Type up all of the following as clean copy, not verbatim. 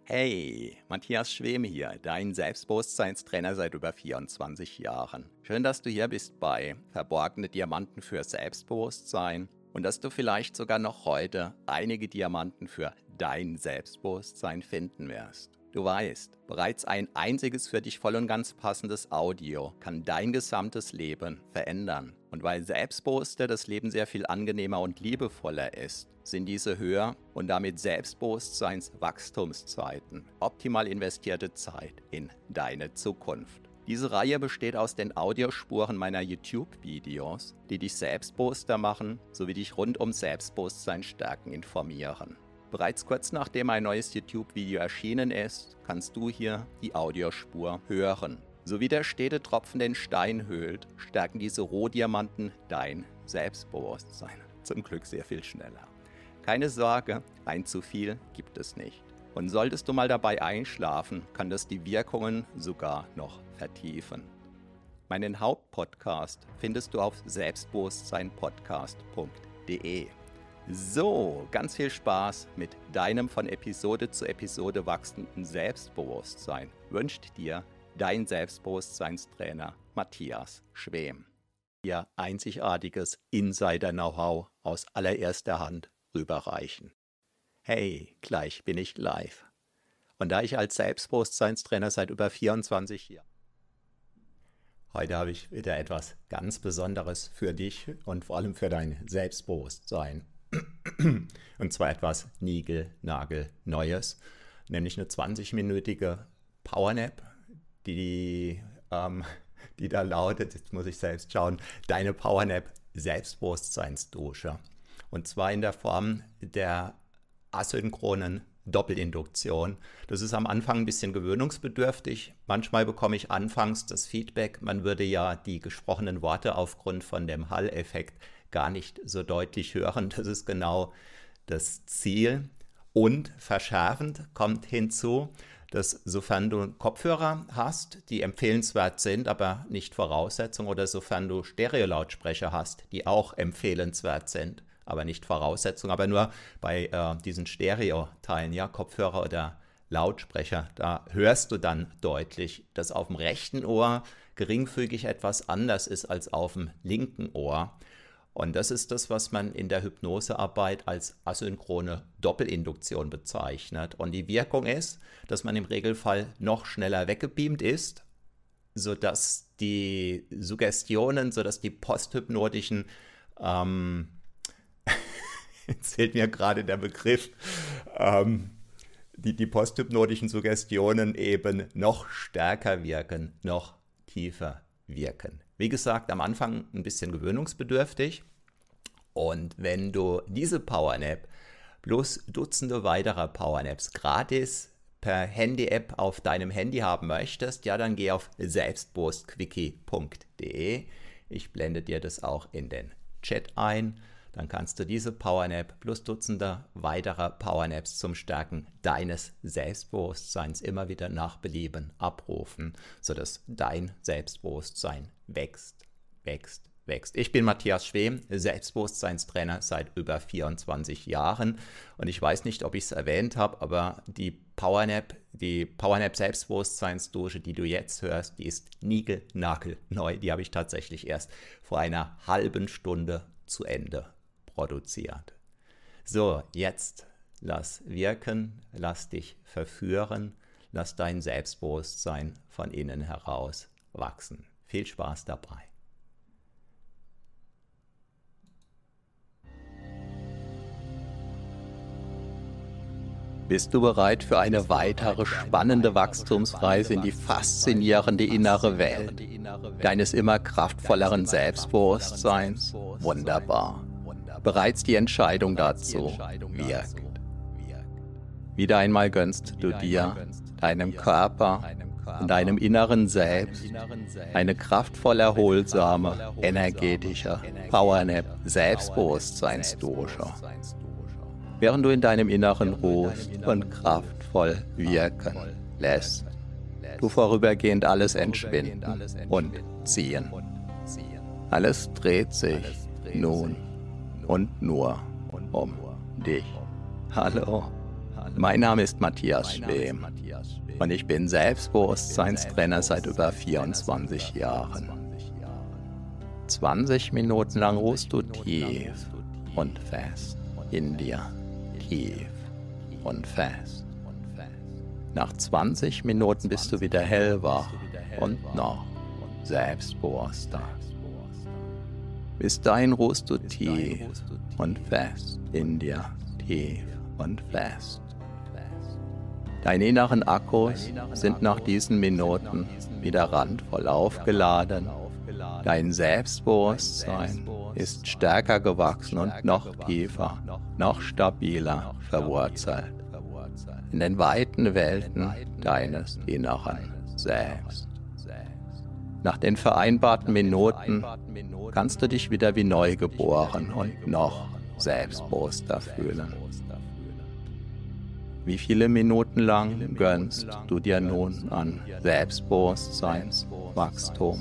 Hey, Matthias Schwem hier, dein Selbstbewusstseinstrainer seit über 24 Jahren. Schön, dass du hier bist bei Verborgene Diamanten für Selbstbewusstsein und dass du vielleicht sogar noch heute einige Diamanten für dein Selbstbewusstsein finden wirst. Du weißt, bereits ein einziges für dich voll und ganz passendes Audio kann dein gesamtes Leben verändern. Und weil Selbstbewusster das Leben sehr viel angenehmer und liebevoller ist, sind diese Höher- und damit Selbstbewusstseinswachstumszeiten optimal investierte Zeit in deine Zukunft. Diese Reihe besteht aus den Audiospuren meiner YouTube-Videos, die dich selbstbewusster machen, sowie dich rund um Selbstbewusstsein stärken informieren. Bereits kurz nachdem ein neues YouTube-Video erschienen ist, kannst du hier die Audiospur hören. So wie der stete Tropfen den Stein höhlt, stärken diese Rohdiamanten dein Selbstbewusstsein. Zum Glück sehr viel schneller. Keine Sorge, ein zu viel gibt es nicht. Und solltest du mal dabei einschlafen, kann das die Wirkungen sogar noch vertiefen. Meinen Hauptpodcast findest du auf selbstbewusstseinpodcast.de. So, ganz viel Spaß mit deinem von Episode zu Episode wachsenden Selbstbewusstsein wünscht dir dein Selbstbewusstseinstrainer Matthias Schwem. Ihr einzigartiges Insider-Know-how aus allererster Hand rüberreichen. Hey, gleich bin ich live. Und da ich als Selbstbewusstseinstrainer seit über 24 Jahren. Heute habe ich wieder etwas ganz Besonderes für dich und vor allem für dein Selbstbewusstsein. Und zwar etwas Niegelnagelneues, nämlich eine 20-minütige Powernap, die da lautet, jetzt muss ich selbst schauen, deine Powernap Selbstbewusstseinsdusche. Und zwar in der Form der asynchronen Doppelinduktion. Das ist am Anfang ein bisschen gewöhnungsbedürftig. Manchmal bekomme ich anfangs das Feedback, man würde ja die gesprochenen Worte aufgrund von dem Hall-Effekt gar nicht so deutlich hören. Das ist genau das Ziel. Und verschärfend kommt hinzu, dass sofern du Kopfhörer hast, die empfehlenswert sind, aber nicht Voraussetzung, oder sofern du Stereolautsprecher hast, die auch empfehlenswert sind, aber nicht Voraussetzung, aber nur bei diesen Stereo-Teilen, ja, Kopfhörer oder Lautsprecher, da hörst du dann deutlich, dass auf dem rechten Ohr geringfügig etwas anders ist als auf dem linken Ohr. Und das ist das, was man in der Hypnosearbeit als asynchrone Doppelinduktion bezeichnet. Und die Wirkung ist, dass man im Regelfall noch schneller weggebeamt ist, sodass die Suggestionen, sodass die posthypnotischen, jetzt fehlt mir gerade der Begriff, die posthypnotischen Suggestionen eben noch stärker wirken, noch tiefer wirken. Wie gesagt, am Anfang ein bisschen gewöhnungsbedürftig. Und wenn du diese Powernap plus Dutzende weiterer Powernaps gratis per Handy-App auf deinem Handy haben möchtest, ja, dann geh auf selbstbewusstquickie.de. Ich blende dir das auch in den Chat ein. Dann kannst du diese Powernap plus Dutzende weiterer Powernaps zum Stärken deines Selbstbewusstseins immer wieder nach Belieben abrufen, sodass dein Selbstbewusstsein wächst, wächst, wächst. Ich bin Matthias Schwem, Selbstbewusstseinstrainer seit über 24 Jahren und ich weiß nicht, ob ich es erwähnt habe, aber die Powernap Selbstbewusstseinsdusche, die du jetzt hörst, die ist niegelnagelneu. Die habe ich tatsächlich erst vor einer halben Stunde zu Ende produziert. So, jetzt lass wirken, lass dich verführen, lass dein Selbstbewusstsein von innen heraus wachsen. Viel Spaß dabei. Bist du bereit für eine weitere spannende Wachstumsreise in die faszinierende innere Welt deines immer kraftvolleren Selbstbewusstseins? Wunderbar. Bereits die Entscheidung dazu wirkt. Wieder einmal gönnst du dir, deinem Körper und deinem inneren Selbst eine kraftvoll erholsame, energetische Powernap Selbstbewusstseinsdusche. Während du in deinem Inneren ruhst und kraftvoll wirken lässt, du vorübergehend alles entschwinden und ziehen. Alles dreht sich nun und nur um dich. Hallo, Mein Name ist Matthias Schwem und ich bin Selbstbewusstseinstrainer seit über 24 Jahren. 20 Minuten lang ruhst du tief und fest in dir, tief und fest. Nach 20 Minuten bist du wieder hellwach und noch selbstbewusster. Bis dahin ruhst du tief und fest in dir, tief und fest. Deine inneren Akkus sind nach diesen Minuten wieder randvoll aufgeladen. Dein Selbstbewusstsein ist stärker gewachsen und noch tiefer, noch stabiler verwurzelt in den weiten Welten deines inneren Selbst. Nach den vereinbarten Minuten kannst du dich wieder wie neu geboren und noch selbstbewusster fühlen. Wie viele Minuten lang gönnst du dir nun an Selbstbewusstseinswachstum?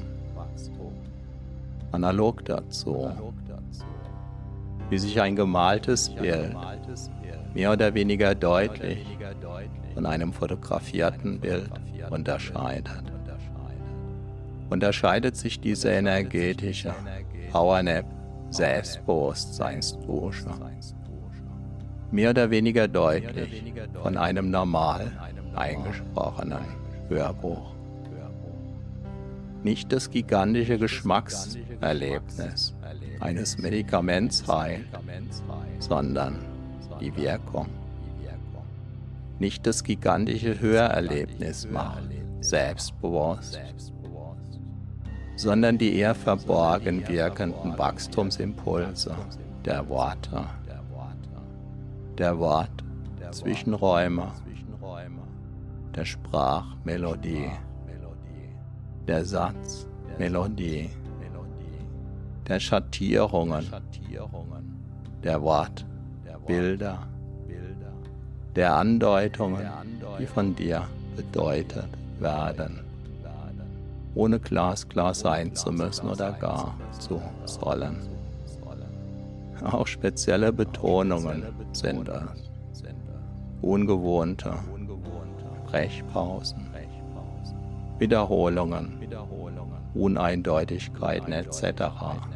Analog dazu, wie sich ein gemaltes Bild mehr oder weniger deutlich von einem fotografierten Bild unterscheidet. Unterscheidet sich diese energetische Powernap Selbstbewusstseinsdusche mehr oder weniger deutlich von einem normal eingesprochenen Hörbuch. Nicht das gigantische Geschmackserlebnis eines Medikaments heilt, sondern die Wirkung. Nicht das gigantische Hörerlebnis macht selbstbewusst, sondern die eher verborgen wirkenden Wachstumsimpulse der Worte, der Wortzwischenräume, der Sprachmelodie, der Satzmelodie, der Schattierungen, der Wortbilder, der Andeutungen, die von dir bedeutet werden, ohne glasklar sein zu müssen oder gar zu sollen. Auch spezielle Betonungen sind es, ungewohnte Sprechpausen, Wiederholungen, Uneindeutigkeiten etc.,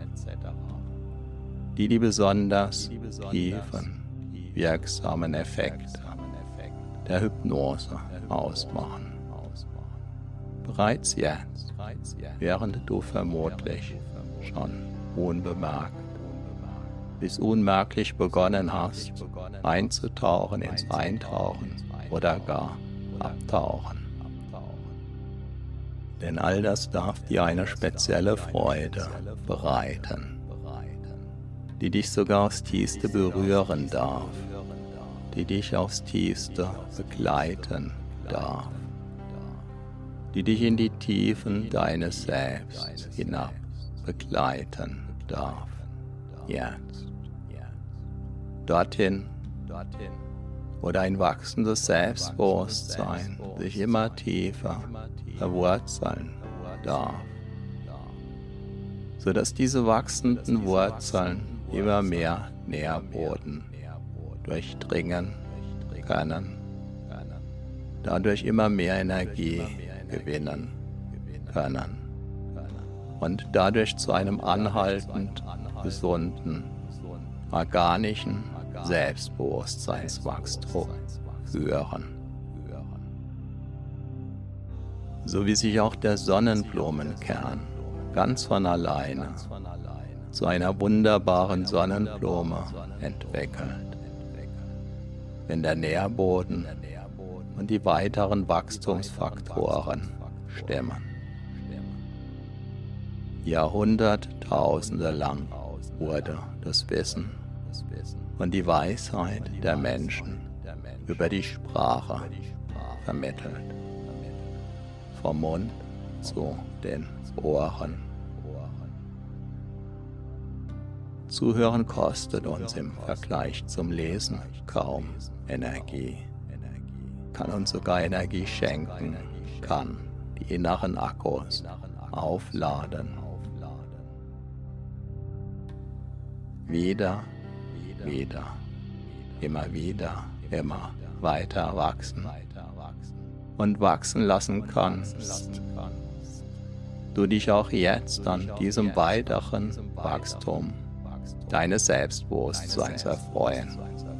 die besonders tiefen, wirksamen Effekte der Hypnose ausmachen. Bereits jetzt, während du vermutlich schon unbemerkt bis unmerklich begonnen hast, einzutauchen ins Eintauchen oder gar Abtauchen. Denn all das darf dir eine spezielle Freude bereiten, die dich sogar aufs Tiefste berühren darf, die dich aufs Tiefste begleiten darf, die dich in die Tiefen deines Selbst hinab begleiten darf. Jetzt. Dorthin, wo dein wachsendes Selbstbewusstsein sich immer tiefer verwurzeln darf, sodass diese wachsenden Wurzeln immer mehr Nährboden durchdringen können, dadurch immer mehr Energie gewinnen können und dadurch zu einem anhaltend gesunden, organischen Selbstbewusstseinswachstum führen. So wie sich auch der Sonnenblumenkern ganz von alleine zu einer wunderbaren Sonnenblume entwickelt, wenn der Nährboden und die weiteren Wachstumsfaktoren stimmen. Jahrhunderttausende lang wurde das Wissen und die Weisheit der Menschen über die Sprache vermittelt, vom Mund zu den Ohren. Zuhören kostet uns im Vergleich zum Lesen kaum Energie, kann uns sogar Energie schenken, kann die inneren Akkus aufladen. Wieder, immer weiter wachsen und wachsen lassen kannst, du dich auch jetzt an diesem weiteren Wachstum deines Selbstbewusstseins erfreuen.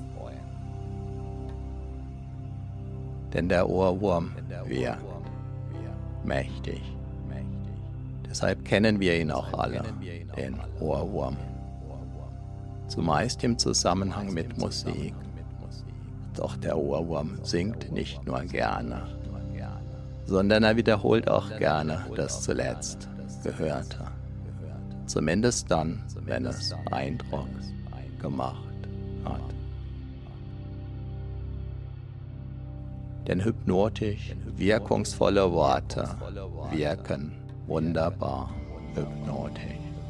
Denn der Ohrwurm wirkt mächtig. Deshalb kennen wir ihn auch alle, den Ohrwurm. Zumeist im Zusammenhang mit Musik. Doch der Ohrwurm singt nicht nur gerne, sondern er wiederholt auch gerne das zuletzt Gehörte. Zumindest dann, wenn es Eindruck gemacht hat. Denn hypnotisch wirkungsvolle Worte wirken wunderbar hypnotisch.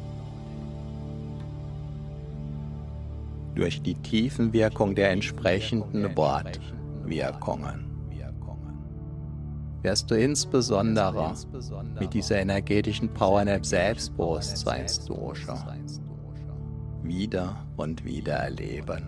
Durch die Tiefenwirkung der entsprechenden Wortwirkungen wirst du insbesondere mit dieser energetischen Power der Selbstbewusstseinsdosha wieder und wieder erleben,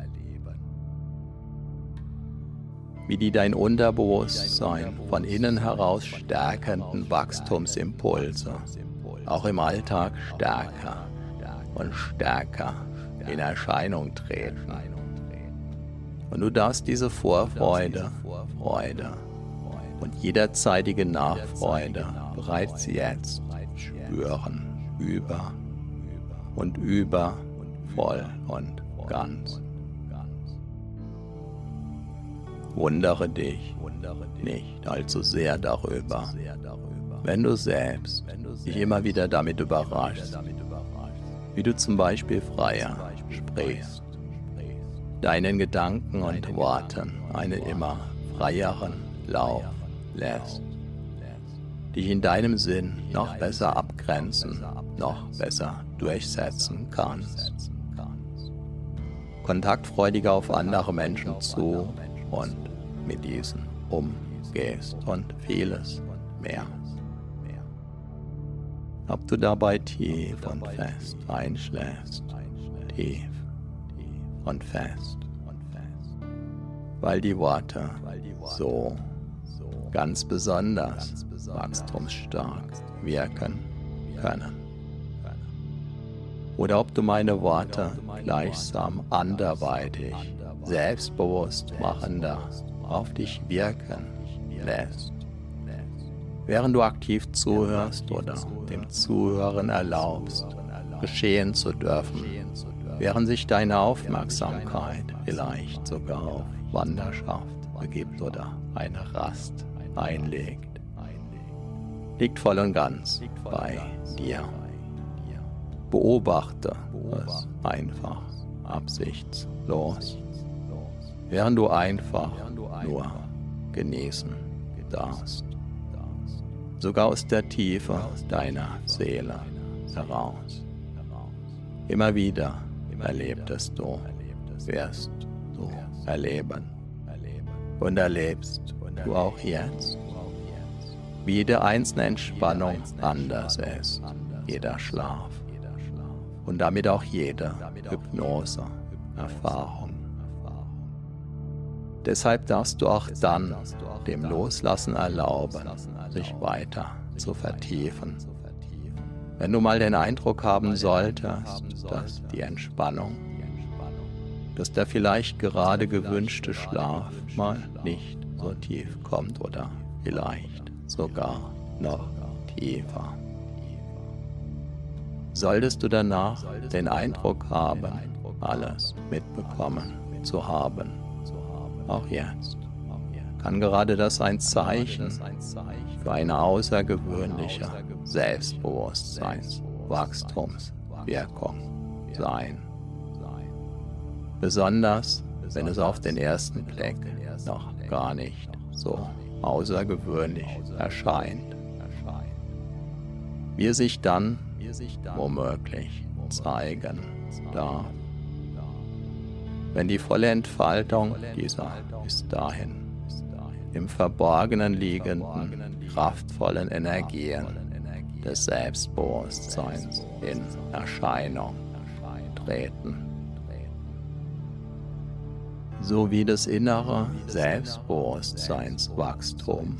wie die dein Unterbewusstsein von innen heraus stärkenden Wachstumsimpulse auch im Alltag stärker und stärker in Erscheinung treten. Und du darfst diese Vorfreude, Freude und jederzeitige Nachfreude bereits jetzt spüren, über und über, voll und ganz. Wundere dich nicht allzu sehr darüber, wenn du selbst dich immer wieder damit überraschst, wie du zum Beispiel freier sprichst, deinen Gedanken und Worten einen immer freieren Lauf lässt, dich in deinem Sinn noch besser abgrenzen, noch besser durchsetzen kannst, kontaktfreudiger auf andere Menschen zu und mit diesen umgehst und vieles mehr. Ob du dabei tief und fest einschläfst, tief und fest, weil die Worte so ganz besonders wachstumsstark wirken können. Oder ob du meine Worte gleichsam anderweitig, selbstbewusst machender auf dich wirken lässt, während du aktiv zuhörst oder dem Zuhören erlaubst, geschehen zu dürfen, während sich deine Aufmerksamkeit vielleicht sogar auf Wanderschaft begibt oder eine Rast einlegt, liegt voll und ganz bei dir. Beobachte es einfach absichtslos, während du einfach nur genießen darfst, sogar aus der Tiefe deiner Seele heraus. Immer wieder erlebtest du, wirst du erleben und erlebst du auch jetzt, wie jede einzelne Entspannung anders ist, jeder Schlaf und damit auch jede Hypnose-Erfahrung. Deshalb darfst du auch dann dem Loslassen erlauben, sich weiter zu vertiefen. Wenn du mal den Eindruck haben solltest, dass die Entspannung, dass der vielleicht gerade gewünschte Schlaf mal nicht so tief kommt oder vielleicht sogar noch tiefer. Solltest du danach den Eindruck haben, alles mitbekommen zu haben, auch jetzt, kann gerade das ein Zeichen für eine außergewöhnliche Selbstbewusstseinswachstumswirkung sein. Besonders, wenn es auf den ersten Blick noch gar nicht so außergewöhnlich erscheint, wie es sich dann womöglich zeigen darf, wenn die volle Entfaltung dieser bis dahin im Verborgenen liegenden, kraftvollen Energien des Selbstbewusstseins in Erscheinung treten. sowie das innere Selbstbewusstseinswachstum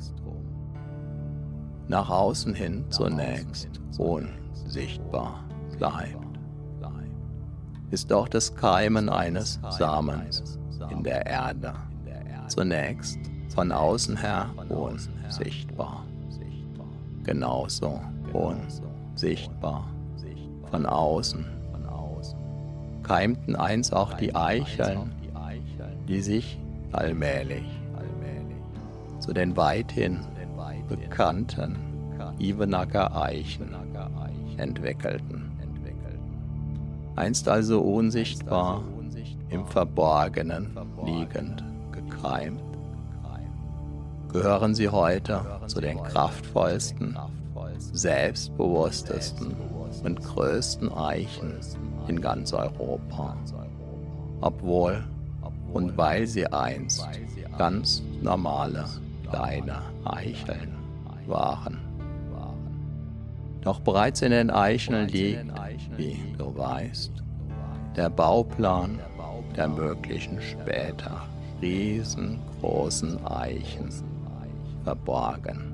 nach außen hin zunächst unsichtbar bleibt, ist auch das Keimen eines Samens in der Erde zunächst von außen her unsichtbar, genauso unsichtbar von außen keimten einst auch die Eicheln, die sich allmählich zu den weithin bekannten Ivenacker Eichen entwickelten. Einst also unsichtbar, im Verborgenen liegend gekeimt, gehören sie heute zu den kraftvollsten, selbstbewusstesten und größten Eichen in ganz Europa, obwohl und weil sie einst ganz normale kleine Eicheln waren. Doch bereits in den Eicheln liegt, wie du weißt, der Bauplan der möglichen später riesengroßen Eichen verborgen.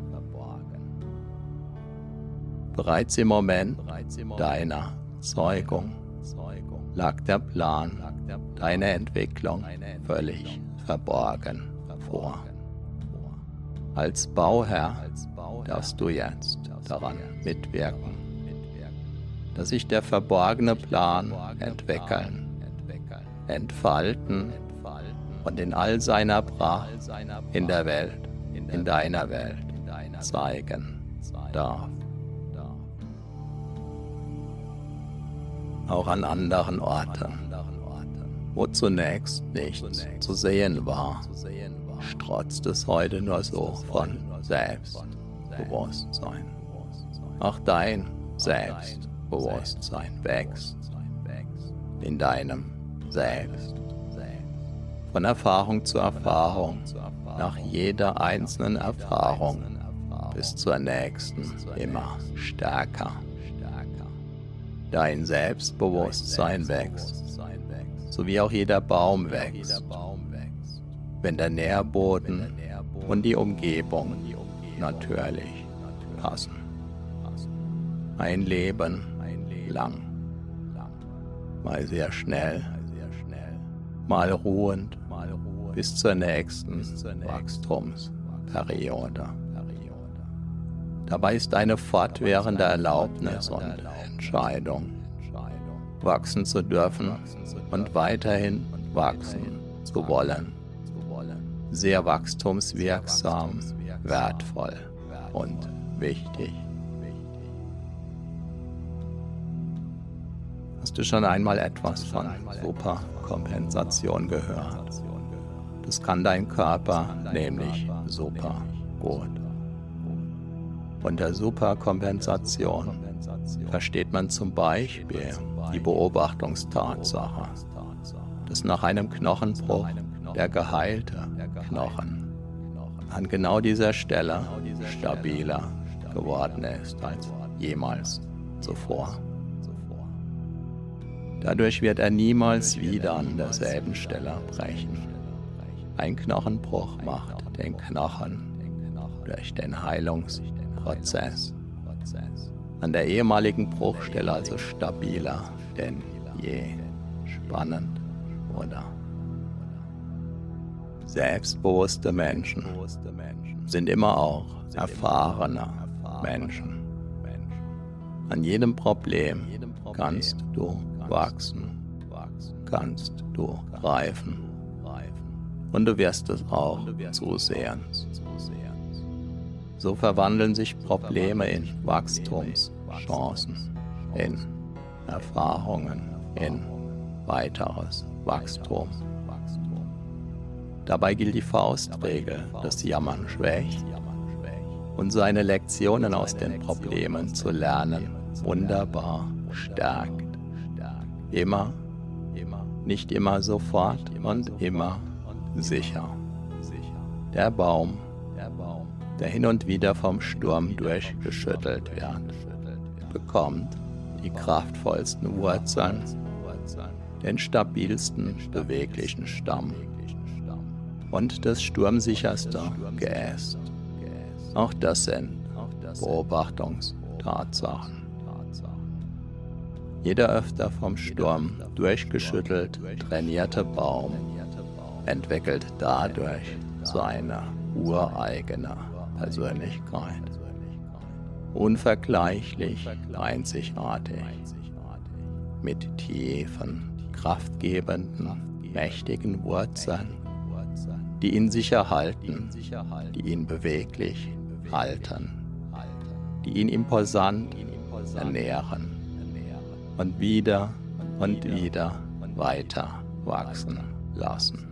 Bereits im Moment deiner Zeugung lag der Plan deiner Entwicklung völlig verborgen vor. Als Bauherr darfst du jetzt daran mitwirken, dass sich der verborgene Plan entwickeln, entfalten und in all seiner Pracht in der Welt, in deiner Welt zeigen darf. Auch an anderen Orten, wo zunächst nichts zu sehen war, strotzt es heute nur so von Selbstbewusstsein. Auch dein Selbstbewusstsein wächst in deinem Selbst. Von Erfahrung zu Erfahrung, nach jeder einzelnen Erfahrung bis zur nächsten immer stärker. Dein Selbstbewusstsein wächst, so wie auch jeder Baum wächst, wenn der Nährboden und die Umgebung natürlich passen. Ein Leben lang, mal sehr schnell, mal ruhend bis zur nächsten Wachstumsperiode. Dabei ist eine fortwährende Erlaubnis und Entscheidung, wachsen zu dürfen und weiterhin wachsen zu wollen, sehr wachstumswirksam, wertvoll und wichtig. Hast du schon einmal etwas von Superkompensation gehört? Das kann dein Körper nämlich super gut. Unter Superkompensation versteht man zum Beispiel die Beobachtungstatsache, dass nach einem Knochenbruch der geheilte Knochen an genau dieser Stelle stabiler geworden ist als jemals zuvor. Dadurch wird er niemals wieder an derselben Stelle brechen. Ein Knochenbruch macht den Knochen durch den Heilungsprozess an der ehemaligen Bruchstelle also stabiler denn je. Spannend, oder? Selbstbewusste Menschen sind immer auch erfahrene Menschen. An jedem Problem kannst du wachsen, kannst du reifen und du wirst es auch zusehen. So verwandeln sich Probleme in Wachstumschancen, in Erfahrungen, in weiteres Wachstum. Dabei gilt die Faustregel, dass Jammern schwächt und seine Lektionen aus den Problemen zu lernen wunderbar stärkt. Immer, nicht immer sofort und immer sicher. Der Baum, der hin und wieder vom Sturm durchgeschüttelt wird, bekommt die kraftvollsten Wurzeln den stabilsten beweglichen Stamm und das sturmsicherste Geäst. Auch das sind Beobachtungstatsachen. Jeder öfter vom Sturm durchgeschüttelt trainierte Baum entwickelt dadurch seine ureigene Persönlichkeit. Unvergleichlich einzigartig, mit tiefen, kraftgebenden, mächtigen Wurzeln, die ihn sicher halten, die ihn beweglich halten, die ihn imposant ernähren und wieder weiter wachsen lassen.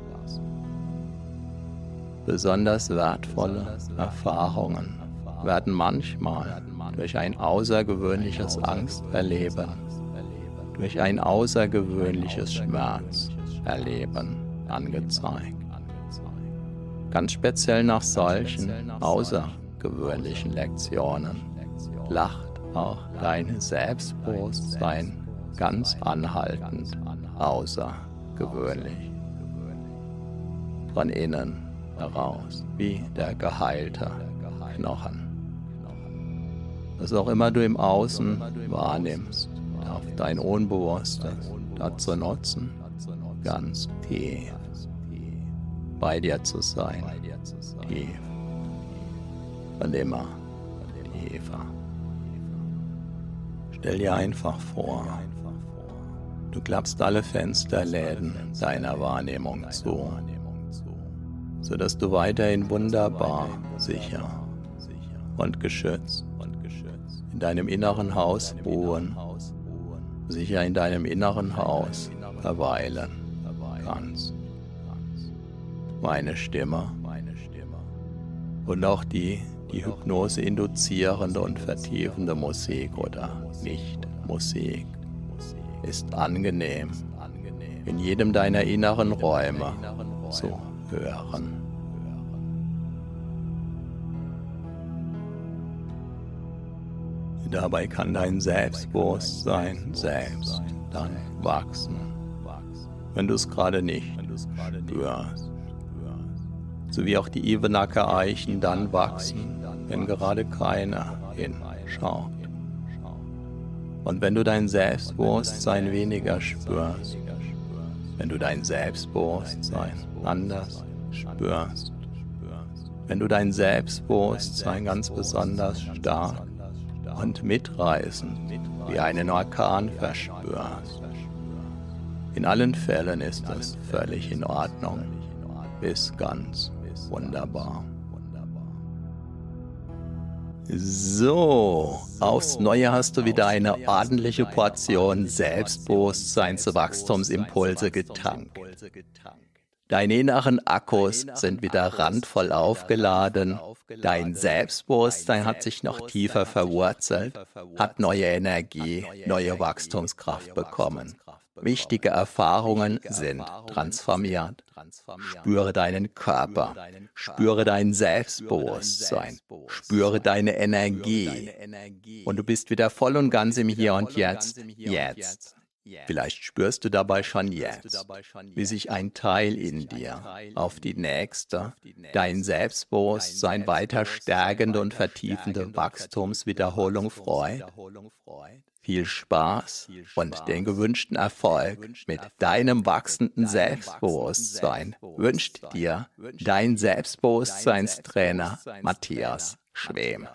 Besonders wertvolle Erfahrungen werden manchmal durch ein außergewöhnliches Angsterleben, durch ein außergewöhnliches Schmerzerleben angezeigt. Ganz speziell nach solchen außergewöhnlichen Lektionen lacht auch dein Selbstbewusstsein ganz anhaltend außergewöhnlich. Von innen heraus, wie der geheilte Knochen. Was auch immer du im Außen wahrnimmst, darf dein Unbewusstes dazu nutzen, ganz tief bei dir zu sein, tief und immer tiefer. Stell dir einfach vor, du klappst alle Fensterläden deiner Wahrnehmung zu, sodass du weiterhin wunderbar sicher und geschützt in deinem inneren Haus ruhen, sicher in deinem inneren Haus verweilen kannst. Meine Stimme und auch die Hypnose induzierende und vertiefende Musik oder Nicht-Musik ist angenehm in jedem deiner inneren Räume zu hören. Dabei kann dein Selbstbewusstsein selbst dann wachsen, wenn du es gerade nicht spürst. So wie auch die Ivenacker Eichen dann wachsen, wenn gerade keiner hinschaut. Und wenn du dein Selbstbewusstsein weniger spürst, wenn du dein Selbstbewusstsein anders spürst, wenn du dein Selbstbewusstsein ganz besonders stark und mitreißend wie einen Orkan verspürst. In allen Fällen ist es völlig in Ordnung, bis ganz wunderbar. So, aufs Neue hast du wieder eine ordentliche Portion Selbstbewusstseinswachstumsimpulse getankt. Deine inneren Akkus sind wieder randvoll aufgeladen, dein Selbstbewusstsein hat sich noch tiefer verwurzelt, hat neue Energie, neue Wachstumskraft bekommen. Wichtige Erfahrungen sind transformiert. Spüre deinen Körper, spüre dein Selbstbewusstsein, spüre deine Energie und du bist wieder voll und ganz im Hier und Jetzt. Vielleicht spürst du dabei schon jetzt, wie sich ein Teil in dir auf die nächste, dein Selbstbewusstsein weiter stärkende und vertiefende Wachstumswiederholung freut. Viel Spaß und den gewünschten Erfolg mit deinem wachsenden Selbstbewusstsein wünscht dir dein Selbstbewusstseinstrainer Matthias Schwem.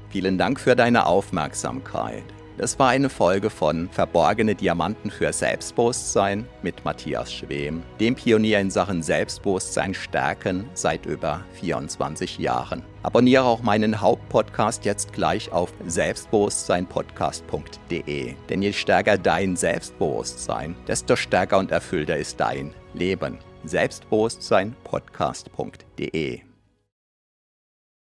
Vielen Dank für deine Aufmerksamkeit. Das war eine Folge von Verborgene Diamanten für Selbstbewusstsein mit Matthias Schwem, dem Pionier in Sachen Selbstbewusstsein stärken seit über 24 Jahren. Abonniere auch meinen Hauptpodcast jetzt gleich auf selbstbewusstseinpodcast.de. Denn je stärker dein Selbstbewusstsein, desto stärker und erfüllter ist dein Leben. Selbstbewusstseinpodcast.de